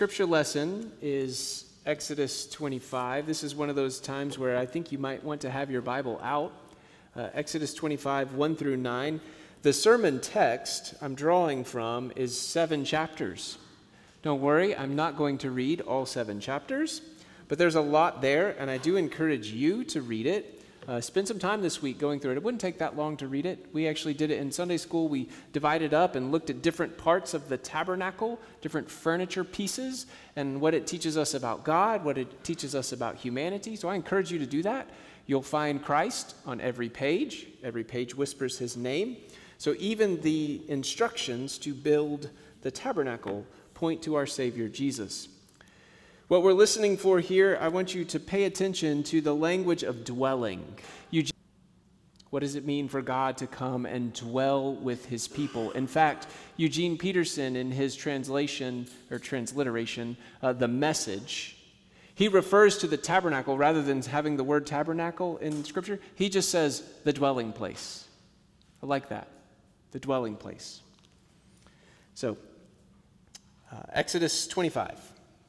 Scripture lesson is Exodus 25. This is one of those times where I think you might want to have your Bible out. Exodus 25, 1 through 9. The sermon text I'm drawing from is 7 chapters. Don't worry, I'm not going to read all 7 chapters, but there's a lot there, and I do encourage you to read it. Spend some time this week going through it. It wouldn't take that long to read it. We actually did it in Sunday school. We divided up and looked at different parts of the tabernacle, different furniture pieces, and what it teaches us about God, what it teaches us about humanity. So I encourage you to do that. You'll find Christ on every page. Every page whispers his name. So even the instructions to build the tabernacle point to our Savior Jesus. What we're listening for here, I want you to pay attention to the language of dwelling. What does it mean for God to come and dwell with his people? In fact, Eugene Peterson, in his translation or transliteration, The Message, he refers to the tabernacle, rather than having the word tabernacle in Scripture, he just says the dwelling place. I like that, the dwelling place. So, Exodus 25.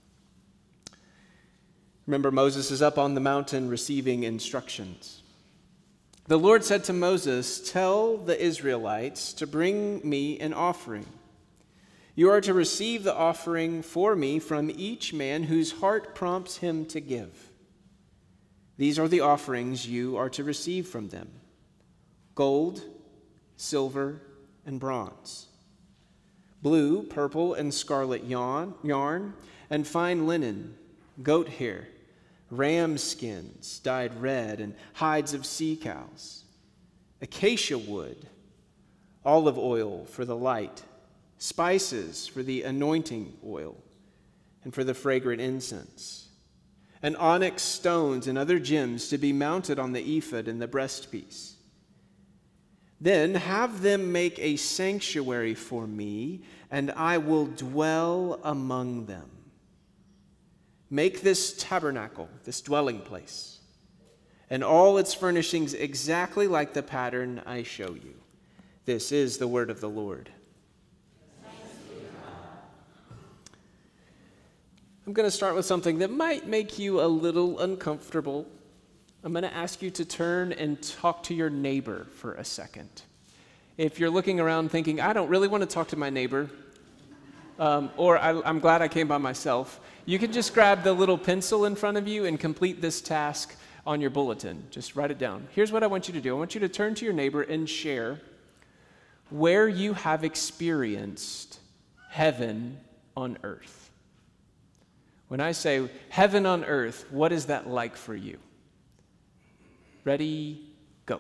Remember, Moses is up on the mountain receiving instructions. The Lord said to Moses, "Tell the Israelites to bring me an offering. You are to receive the offering for me from each man whose heart prompts him to give. These are the offerings you are to receive from them: gold, silver, and bronze, blue, purple, and scarlet yarn, and fine linen, goat hair, ram skins dyed red, and hides of sea cows, acacia wood, olive oil for the light, spices for the anointing oil and for the fragrant incense, and onyx stones and other gems to be mounted on the ephod and the breastpiece. Then have them make a sanctuary for me, and I will dwell among them. Make this tabernacle, this dwelling place, and all its furnishings exactly like the pattern I show you." This is the word of the Lord. I'm going to start with something that might make you a little uncomfortable. I'm going to ask you to turn and talk to your neighbor for a second. If you're looking around thinking, I don't really want to talk to my neighbor, or I'm glad I came by myself, you can just grab the little pencil in front of you and complete this task on your bulletin. Just write it down. Here's what I want you to do. I want you to turn to your neighbor and share where you have experienced heaven on earth. When I say heaven on earth, what is that like for you? Ready, go.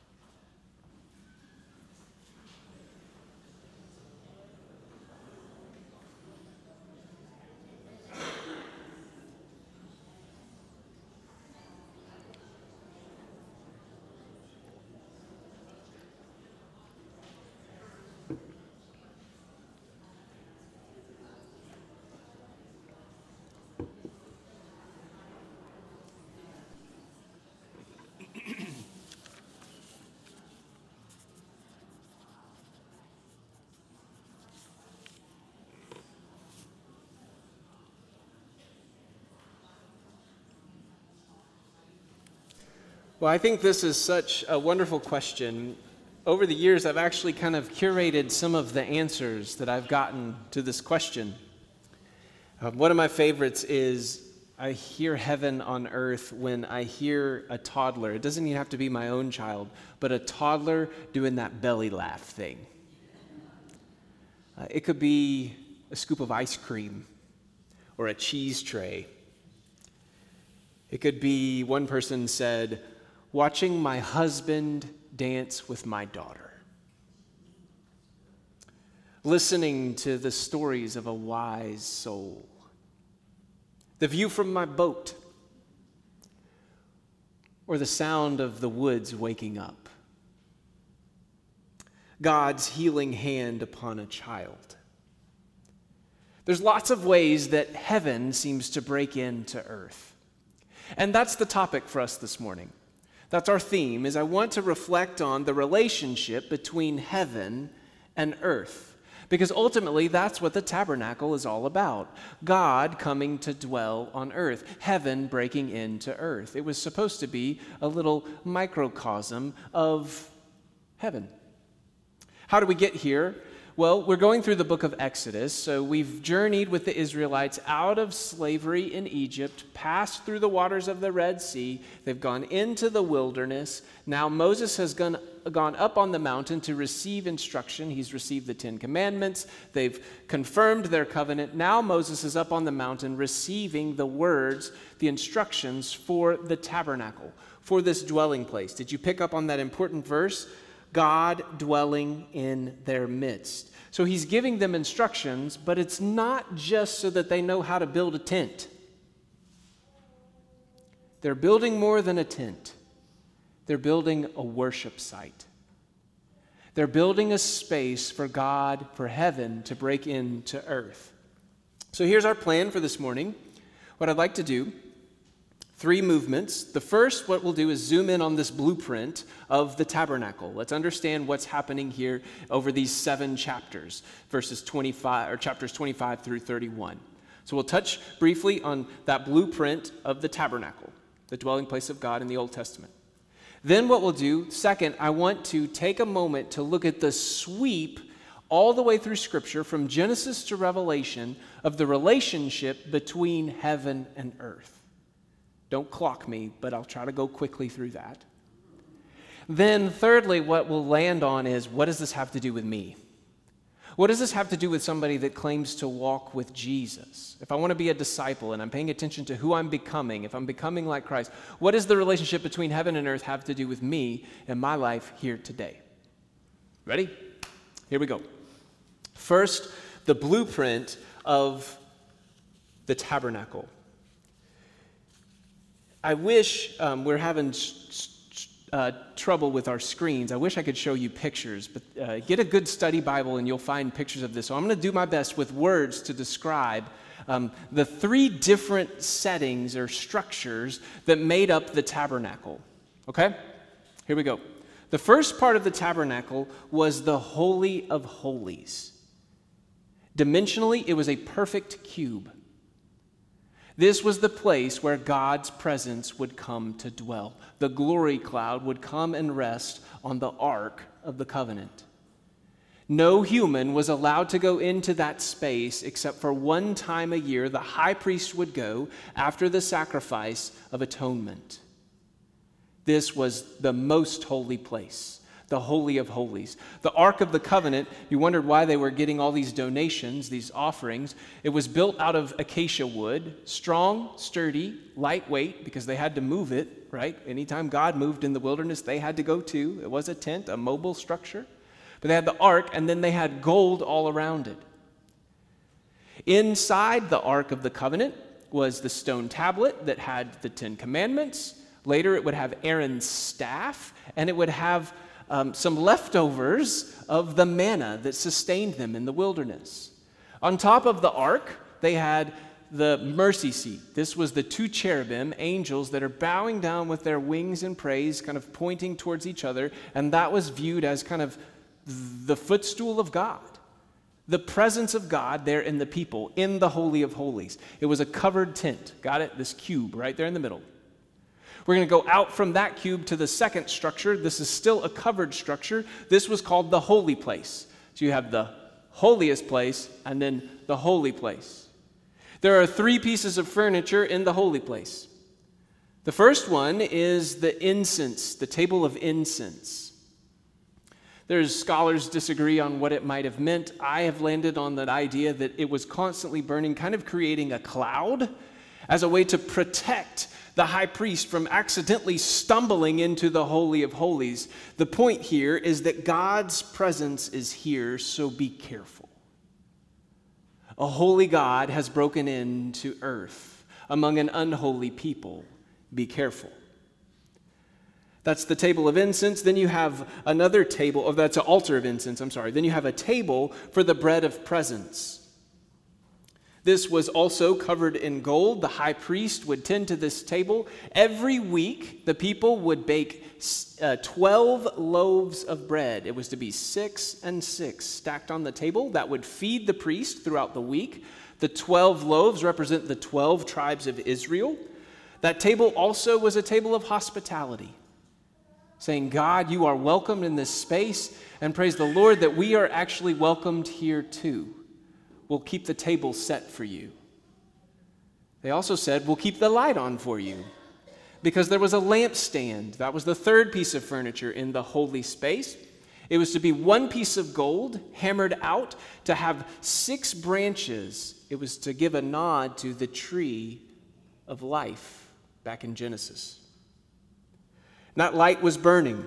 Well, I think this is such a wonderful question. Over the years, I've actually kind of curated some of the answers that I've gotten to this question. One of my favorites is, I hear heaven on earth when I hear a toddler. It doesn't even have to be my own child, but a toddler doing that belly laugh thing. It could be a scoop of ice cream or a cheese tray. It could be, one person said, watching my husband dance with my daughter. Listening to the stories of a wise soul. The view from my boat. Or the sound of the woods waking up. God's healing hand upon a child. There's lots of ways that heaven seems to break into earth. And that's the topic for us this morning. That's our theme, is I want to reflect on the relationship between heaven and earth. Because ultimately, that's what the tabernacle is all about. God coming to dwell on earth, heaven breaking into earth. It was supposed to be a little microcosm of heaven. How do we get here? Well, we're going through the book of Exodus, so we've journeyed with the Israelites out of slavery in Egypt, passed through the waters of the Red Sea. They've gone into the wilderness. Now Moses has gone up on the mountain to receive instruction. He's received the 10 Commandments. They've confirmed their covenant. Now Moses is up on the mountain receiving the words, the instructions for the tabernacle, for this dwelling place. Did you pick up on that important verse? God dwelling in their midst. So he's giving them instructions, but it's not just so that they know how to build a tent. They're building more than a tent. They're building a worship site. They're building a space for God, for heaven to break into earth. So here's our plan for this morning. What I'd like to do, 3 movements. The first, what we'll do is zoom in on this blueprint of the tabernacle. Let's understand what's happening here over these 7 chapters, chapters 25 through 31. So we'll touch briefly on that blueprint of the tabernacle, the dwelling place of God in the Old Testament. Then what we'll do, second, I want to take a moment to look at the sweep all the way through Scripture from Genesis to Revelation of the relationship between heaven and earth. Don't clock me, but I'll try to go quickly through that. Then thirdly, what we'll land on is, what does this have to do with me? What does this have to do with somebody that claims to walk with Jesus? If I want to be a disciple and I'm paying attention to who I'm becoming, if I'm becoming like Christ, what does the relationship between heaven and earth have to do with me and my life here today? Ready? Here we go. First, the blueprint of the tabernacle. I wish we're having trouble with our screens. I wish I could show you pictures, but get a good study Bible and you'll find pictures of this. So I'm going to do my best with words to describe the 3 different settings or structures that made up the tabernacle. Okay? Here we go. The first part of the tabernacle was the Holy of Holies. Dimensionally, it was a perfect cube. This was the place where God's presence would come to dwell. The glory cloud would come and rest on the Ark of the Covenant. No human was allowed to go into that space except for one time a year. The high priest would go after the sacrifice of atonement. This was the most holy place, the Holy of Holies. The Ark of the Covenant, you wondered why they were getting all these donations, these offerings. It was built out of acacia wood, strong, sturdy, lightweight, because they had to move it, right? Anytime God moved in the wilderness, they had to go too. It was a tent, a mobile structure. But they had the Ark, and then they had gold all around it. Inside the Ark of the Covenant was the stone tablet that had the 10 Commandments. Later, it would have Aaron's staff, and it would have some leftovers of the manna that sustained them in the wilderness. On top of the ark, they had the mercy seat. This was the 2 cherubim, angels that are bowing down with their wings in praise, kind of pointing towards each other, and that was viewed as kind of the footstool of God. The presence of God there in the people, in the Holy of Holies. It was a covered tent. Got it? This cube right there in the middle. We're going to go out from that cube to the second structure. This is still a covered structure. This was called the holy place. So you have the holiest place and then the holy place. There are 3 pieces of furniture in the holy place. The first one is the incense, the table of incense. There's scholars disagree on what it might have meant. I have landed on that idea that it was constantly burning, kind of creating a cloud as a way to protect the high priest from accidentally stumbling into the Holy of Holies. The point here is that God's presence is here, so be careful. A holy God has broken into earth among an unholy people. Be careful. That's the table of incense. Then you have another table, or that's an altar of incense, Then you have a table for the bread of presence. This was also covered in gold. The high priest would tend to this table. Every week, the people would bake 12 loaves of bread. It was to be 6 and 6 stacked on the table. That would feed the priest throughout the week. The 12 loaves represent the 12 tribes of Israel. That table also was a table of hospitality, saying, God, you are welcomed in this space, and praise the Lord that we are actually welcomed here too. We'll keep the table set for you. They also said, we'll keep the light on for you, because there was a lampstand. That was the third piece of furniture in the holy space. It was to be one piece of gold hammered out to have 6 branches. It was to give a nod to the tree of life back in Genesis. And that light was burning.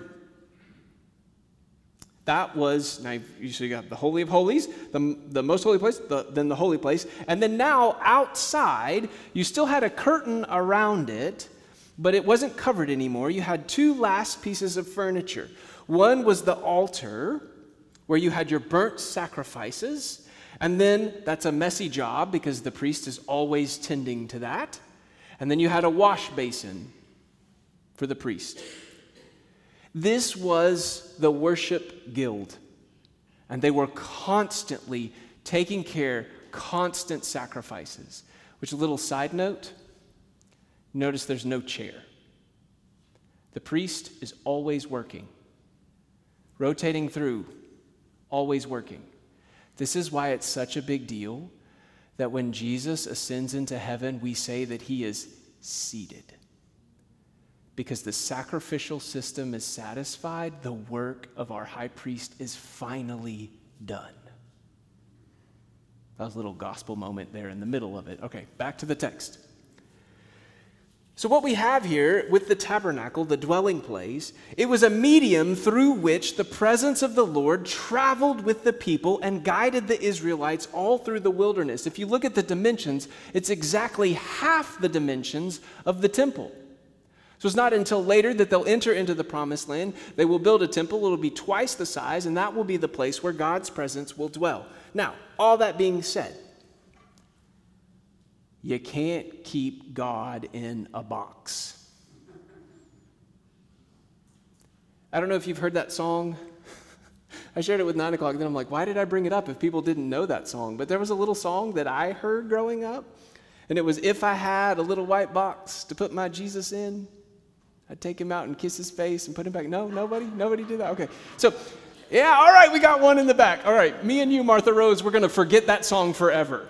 That was, now you got the Holy of Holies, the most holy place, then the holy place. And then now outside, you still had a curtain around it, but it wasn't covered anymore. You had 2 last pieces of furniture. One was the altar, where you had your burnt sacrifices. And then that's a messy job because the priest is always tending to that. And then you had a wash basin for the priest. This was the worship guild, and they were constantly taking care, constant sacrifices. Which, a little side note, notice there's no chair. The priest is always working, rotating through, always working. This is why it's such a big deal that when Jesus ascends into heaven, we say that he is seated. Because the sacrificial system is satisfied, the work of our high priest is finally done. That was a little gospel moment there in the middle of it. Okay, back to the text. So what we have here with the tabernacle, the dwelling place, it was a medium through which the presence of the Lord traveled with the people and guided the Israelites all through the wilderness. If you look at the dimensions, it's exactly half the dimensions of the temple. So it's not until later that they'll enter into the promised land. They will build a temple. It'll be twice the size, and that will be the place where God's presence will dwell. Now, all that being said, you can't keep God in a box. I don't know if you've heard that song. I shared it with 9 o'clock, then I'm like, why did I bring it up if people didn't know that song? But there was a little song that I heard growing up, and it was, if I had a little white box to put my Jesus in, I'd take him out and kiss his face and put him back. No, nobody did that? Okay. So, yeah, all right, we got one in the back. All right, me and you, Martha Rose, we're going to forget that song forever.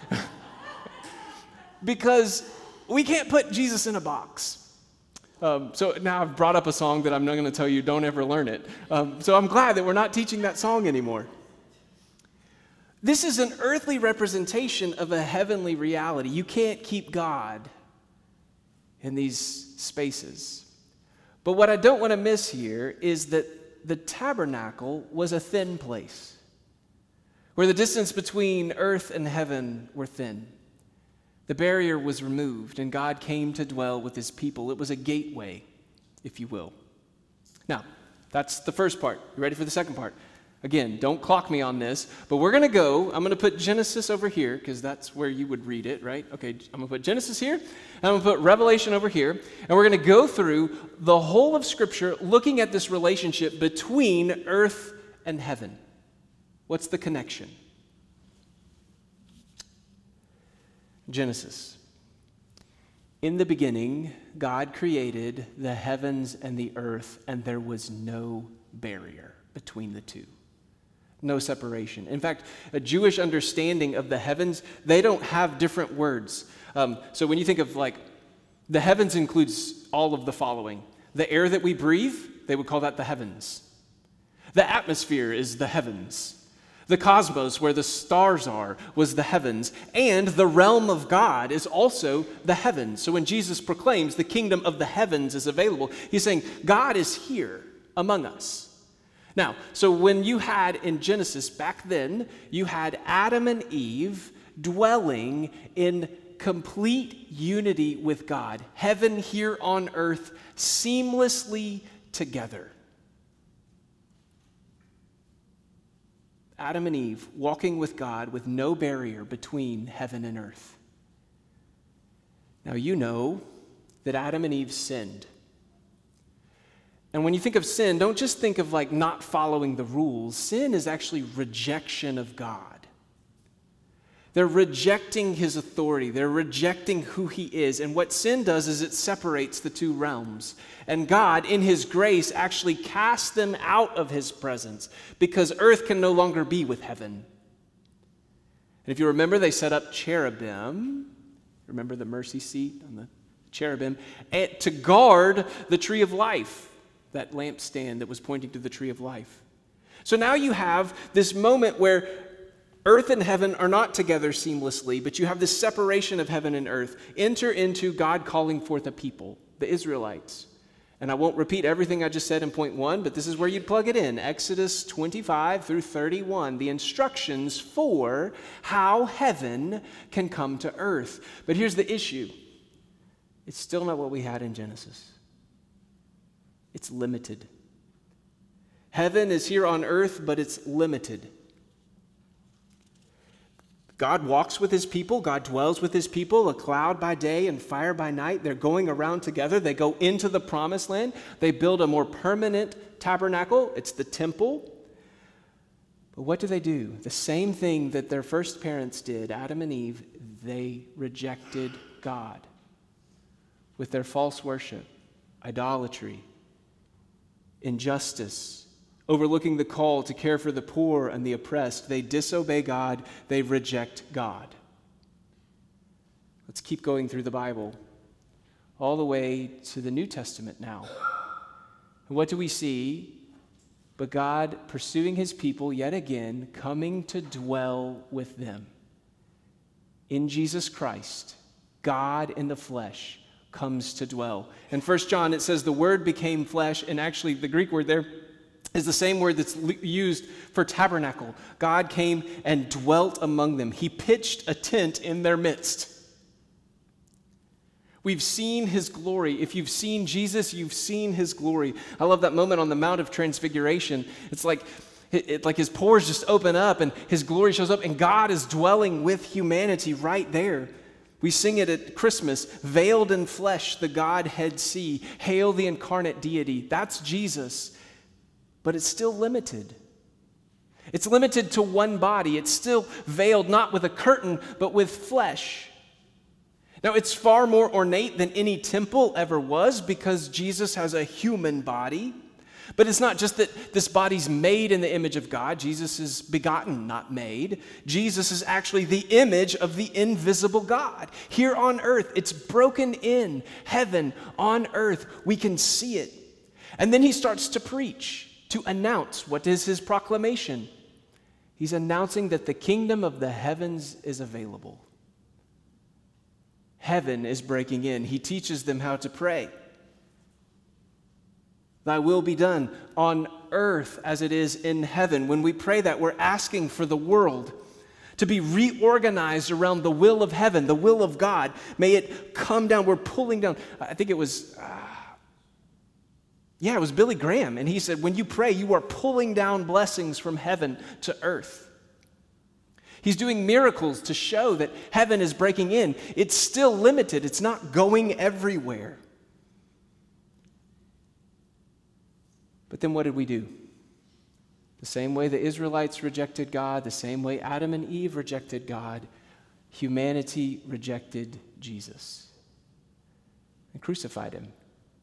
Because we can't put Jesus in a box. So now I've brought up a song that I'm not going to tell you, don't ever learn it. So I'm glad that we're not teaching that song anymore. This is an earthly representation of a heavenly reality. You can't keep God in these spaces. But what I don't want to miss here is that the tabernacle was a thin place, where the distance between earth and heaven were thin. The barrier was removed, and God came to dwell with his people. It was a gateway, if you will. Now, that's the first part. You ready for the second part? Again, don't clock me on this, but we're going to go. I'm going to put Genesis over here because that's where you would read it, right? Okay, I'm going to put Genesis here, and I'm going to put Revelation over here, and we're going to go through the whole of Scripture looking at this relationship between earth and heaven. What's the connection? Genesis. In the beginning, God created the heavens and the earth, and there was no barrier between the two. No separation. In fact, a Jewish understanding of the heavens, they don't have different words. So when you think of like, the heavens includes all of the following. The air that we breathe, they would call that the heavens. The atmosphere is the heavens. The cosmos, where the stars are, was the heavens. And the realm of God is also the heavens. So when Jesus proclaims the kingdom of the heavens is available, he's saying God is here among us. Now, so when you had in Genesis back then, you had Adam and Eve dwelling in complete unity with God, heaven here on earth, seamlessly together. Adam and Eve walking with God with no barrier between heaven and earth. Now you know that Adam and Eve sinned. And when you think of sin, don't just think of like not following the rules. Sin is actually rejection of God. They're rejecting his authority. They're rejecting who he is. And what sin does is it separates the two realms. And God, in his grace, actually casts them out of his presence because earth can no longer be with heaven. And if you remember, they set up cherubim. Remember the mercy seat on the cherubim? To guard the tree of life, that lampstand that was pointing to the tree of life. So now you have this moment where earth and heaven are not together seamlessly, but you have this separation of heaven and earth. Enter into God calling forth a people, the Israelites. And I won't repeat everything I just said in point 1, but this is where you'd plug it in. Exodus 25 through 31, the instructions for how heaven can come to earth. But here's the issue. It's still not what we had in Genesis. It's limited. Heaven is here on earth, but it's limited. God walks with his people. God dwells with his people, a cloud by day and fire by night. They're going around together. They go into the promised land. They build a more permanent tabernacle. It's the temple. But what do? The same thing that their first parents did, Adam and Eve. They rejected God with their false worship, idolatry, injustice, overlooking the call to care for the poor and the oppressed. They disobey God. They reject God. Let's keep going through the Bible, all the way to the New Testament now. And what do we see? But God pursuing his people yet again, coming to dwell with them. In Jesus Christ, God in the flesh comes to dwell. In 1 John, it says the Word became flesh, and actually the Greek word there is the same word that's used for tabernacle. God came and dwelt among them. He pitched a tent in their midst. We've seen his glory. If you've seen Jesus, you've seen his glory. I love that moment on the Mount of Transfiguration. It's like his pores just open up and his glory shows up, and God is dwelling with humanity right there. We sing it at Christmas, veiled in flesh, the Godhead see. Hail the incarnate deity. That's Jesus. But it's still limited. It's limited to one body. It's still veiled not with a curtain, but with flesh. Now, it's far more ornate than any temple ever was because Jesus has a human body. But it's not just that this body's made in the image of God. Jesus is begotten, not made. Jesus is actually the image of the invisible God. Here on earth, it's broken in. Heaven on earth, we can see it. And then he starts to preach, to announce. What is his proclamation? He's announcing that the kingdom of the heavens is available. Heaven is breaking in. He teaches them how to pray. Thy will be done on earth as it is in heaven. When we pray that, we're asking for the world to be reorganized around the will of heaven, the will of God. May it come down. We're pulling down. I think it was, it was Billy Graham. And he said, when you pray, you are pulling down blessings from heaven to earth. He's doing miracles to show that heaven is breaking in. It's still limited. It's not going everywhere. But then what did we do? The same way the Israelites rejected God, the same way Adam and Eve rejected God, humanity rejected Jesus and crucified him.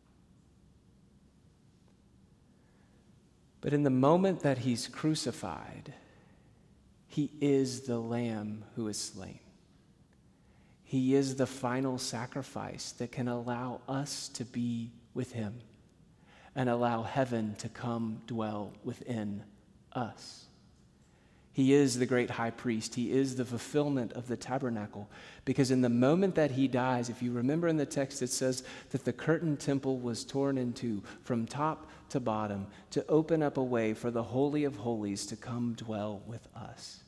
But in the moment that he's crucified, he is the Lamb who is slain. He is the final sacrifice that can allow us to be with him and allow heaven to come dwell within us. He is the great high priest. He is the fulfillment of the tabernacle. Because in the moment that he dies, if you remember in the text, it says that the curtain temple was torn in two from top to bottom to open up a way for the Holy of Holies to come dwell with us.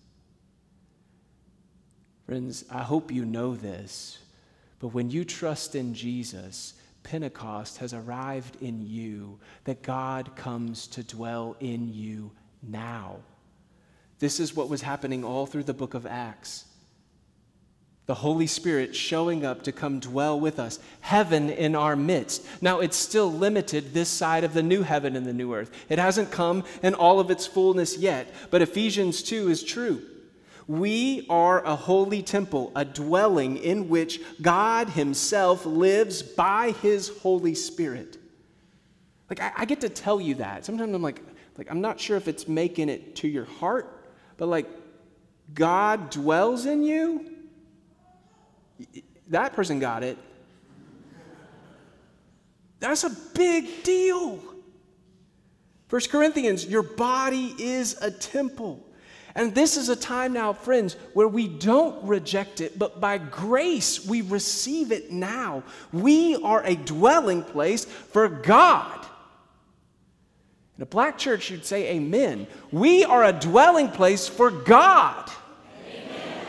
Friends, I hope you know this, but when you trust in Jesus, Pentecost has arrived in you, that God comes to dwell in you now. This is what was happening all through the book of Acts. The Holy Spirit showing up to come dwell with us. Heaven in our midst. Now, it's still limited this side of the new heaven and the new earth. It hasn't come in all of its fullness yet, but Ephesians 2 is true. We are a holy temple, a dwelling in which God himself lives by his Holy Spirit. Like, I get to tell you that. Sometimes I'm like, I'm not sure if it's making it to your heart, but like, God dwells in you? That person got it. That's a big deal. 1 Corinthians, your body is a temple. And this is a time now, friends, where we don't reject it, but by grace we receive it now. We are a dwelling place for God. In a black church, you'd say amen. We are a dwelling place for God. Amen.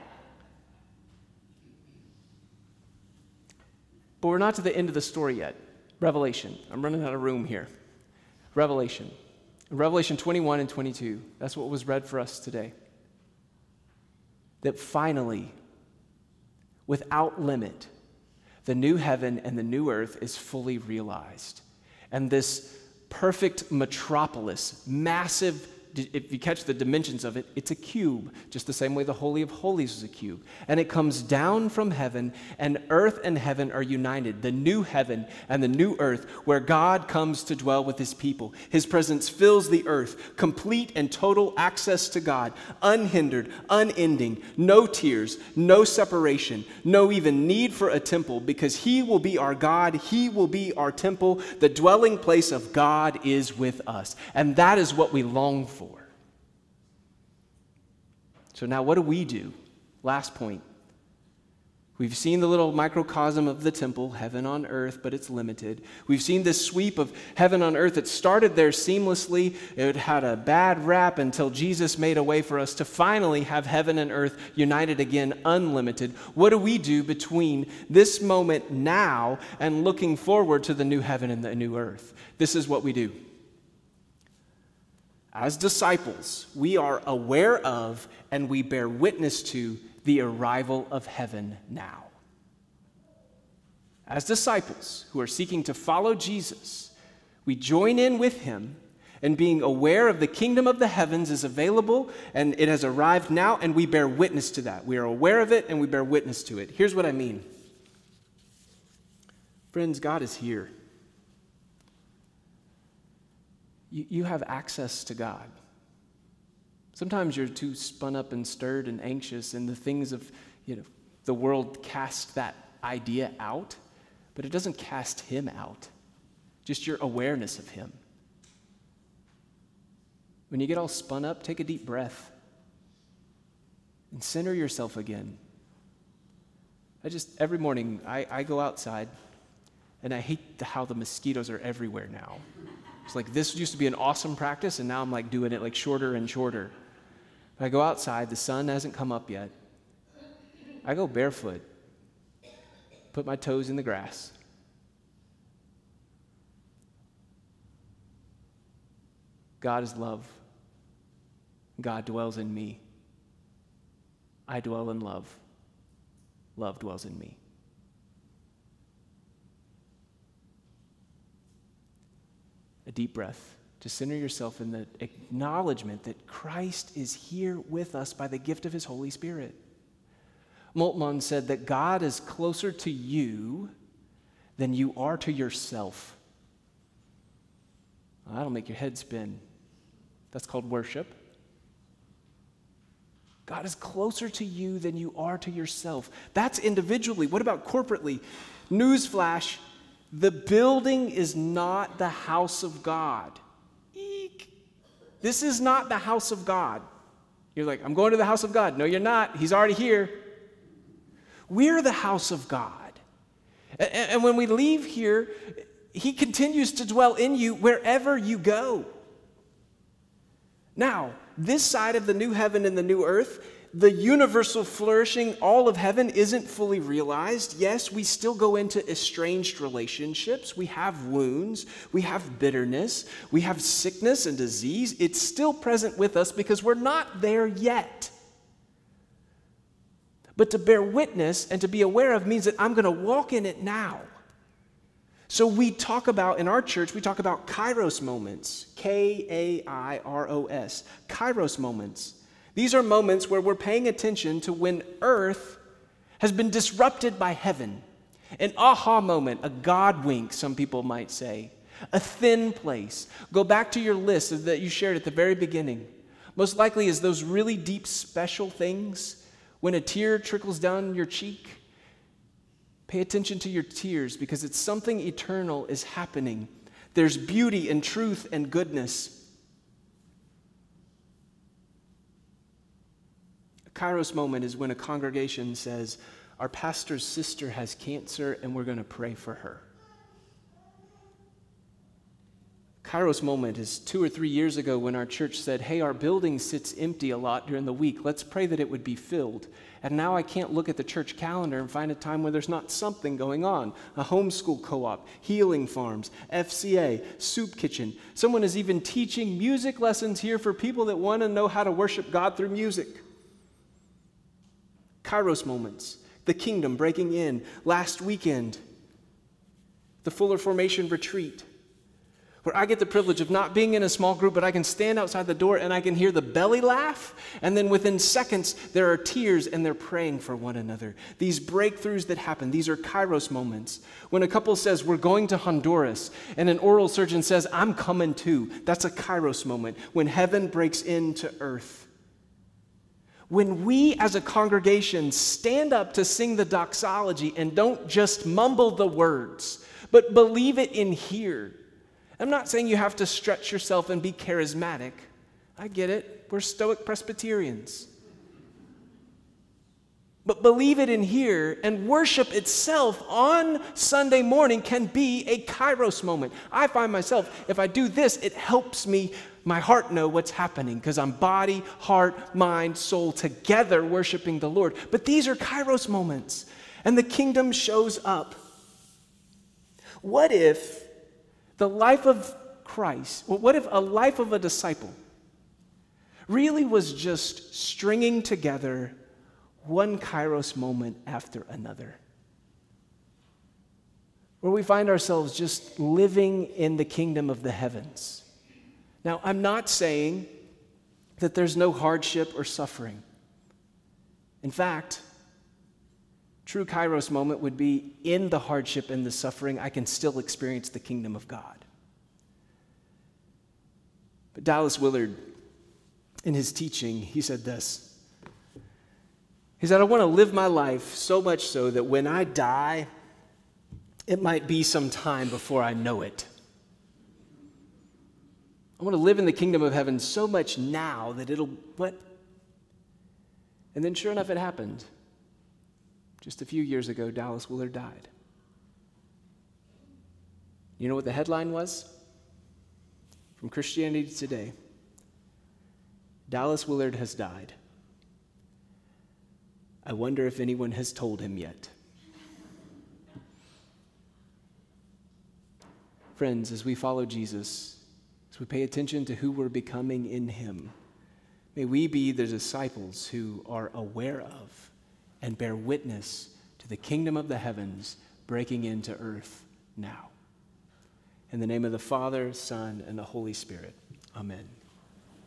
But we're not to the end of the story yet. Revelation. I'm running out of room here. Revelation. Revelation 21 and 22, that's what was read for us today. That finally, without limit, the new heaven and the new earth is fully realized. And this perfect metropolis, massive, if you catch the dimensions of it, it's a cube, just the same way the Holy of Holies is a cube. And it comes down from heaven, and earth and heaven are united, the new heaven and the new earth, where God comes to dwell with his people. His presence fills the earth, complete and total access to God, unhindered, unending, no tears, no separation, no even need for a temple, because he will be our God, he will be our temple. The dwelling place of God is with us, and that is what we long for. So now what do we do? Last point. We've seen the little microcosm of the temple, heaven on earth, but it's limited. We've seen this sweep of heaven on earth. It started there seamlessly. It had a bad rap until Jesus made a way for us to finally have heaven and earth united again, unlimited. What do we do between this moment now and looking forward to the new heaven and the new earth? This is what we do. As disciples, we are aware of and we bear witness to the arrival of heaven now. As disciples who are seeking to follow Jesus, we join in with him and being aware of the kingdom of the heavens is available and it has arrived now, and we bear witness to that. We are aware of it and we bear witness to it. Here's what I mean. Friends, God is here. You have access to God. Sometimes you're too spun up and stirred and anxious, and the things of the world cast that idea out, but it doesn't cast him out. Just your awareness of him. When you get all spun up, take a deep breath and center yourself again. Every morning, I go outside, and I hate how the mosquitoes are everywhere now. It's like this used to be an awesome practice, and now I'm like doing it like shorter and shorter. I go outside, the sun hasn't come up yet. I go barefoot, put my toes in the grass. God is love. God dwells in me. I dwell in love. Love dwells in me. A deep breath to center yourself in the acknowledgement that Christ is here with us by the gift of his Holy Spirit. Moltmann said that God is closer to you than you are to yourself. Well, that'll make your head spin. That's called worship. God is closer to you than you are to yourself. That's individually. What about corporately? Newsflash. The building is not the house of God. Eek. This is not the house of God. You're like, I'm going to the house of God. No, you're not. He's already here. We're the house of God. And when we leave here, he continues to dwell in you wherever you go. Now, this side of the new heaven and the new earth, The universal flourishing, all of heaven, isn't fully realized. Yes, we still go into estranged relationships. We have wounds. We have bitterness. We have sickness and disease. It's still present with us because we're not there yet. But to bear witness and to be aware of means that I'm going to walk in it now. So we talk about, in our church, we talk about Kairos moments. Kairos. Kairos moments. These are moments where we're paying attention to when earth has been disrupted by heaven. An aha moment, a God wink, some people might say. A thin place. Go back to your list that you shared at the very beginning. Most likely is those really deep, special things. When a tear trickles down your cheek, pay attention to your tears because it's something eternal is happening. There's beauty and truth and goodness. Kairos moment is when a congregation says, our pastor's sister has cancer and we're going to pray for her. Kairos moment is 2 or 3 years ago when our church said, hey, our building sits empty a lot during the week. Let's pray that it would be filled. And now I can't look at the church calendar and find a time where there's not something going on. A homeschool co-op, healing farms, FCA, soup kitchen. Someone is even teaching music lessons here for people that want to know how to worship God through music. Kairos moments, the kingdom breaking in. Last weekend, the Fuller Formation retreat, where I get the privilege of not being in a small group, but I can stand outside the door and I can hear the belly laugh, and then within seconds, there are tears and they're praying for one another. These breakthroughs that happen, these are Kairos moments. When a couple says, we're going to Honduras, and an oral surgeon says, I'm coming too, that's a Kairos moment, when heaven breaks into earth. When we as a congregation stand up to sing the doxology and don't just mumble the words, but believe it in here. I'm not saying you have to stretch yourself and be charismatic. I get it. We're Stoic Presbyterians. But believe it in here, and worship itself on Sunday morning can be a Kairos moment. I find myself, if I do this, it helps me, my heart know what's happening because I'm body, heart, mind, soul together worshiping the Lord. But these are Kairos moments, and the kingdom shows up. What if the life of Christ, what if a life of a disciple really was just stringing together one Kairos moment after another, where we find ourselves just living in the kingdom of the heavens? Now, I'm not saying that there's no hardship or suffering. In fact, true Kairos moment would be in the hardship and the suffering, I can still experience the kingdom of God. But Dallas Willard, in his teaching, he said this. He said, I want to live my life so much so that when I die, it might be some time before I know it. I want to live in the kingdom of heaven so much now that it'll, what? And then sure enough, it happened. Just a few years ago, Dallas Willard died. You know what the headline was? From Christianity Today. Dallas Willard has died. I wonder if anyone has told him yet. Friends, as we follow Jesus, as we pay attention to who we're becoming in him, may we be the disciples who are aware of and bear witness to the kingdom of the heavens breaking into earth now. In the name of the Father, Son, and the Holy Spirit, amen.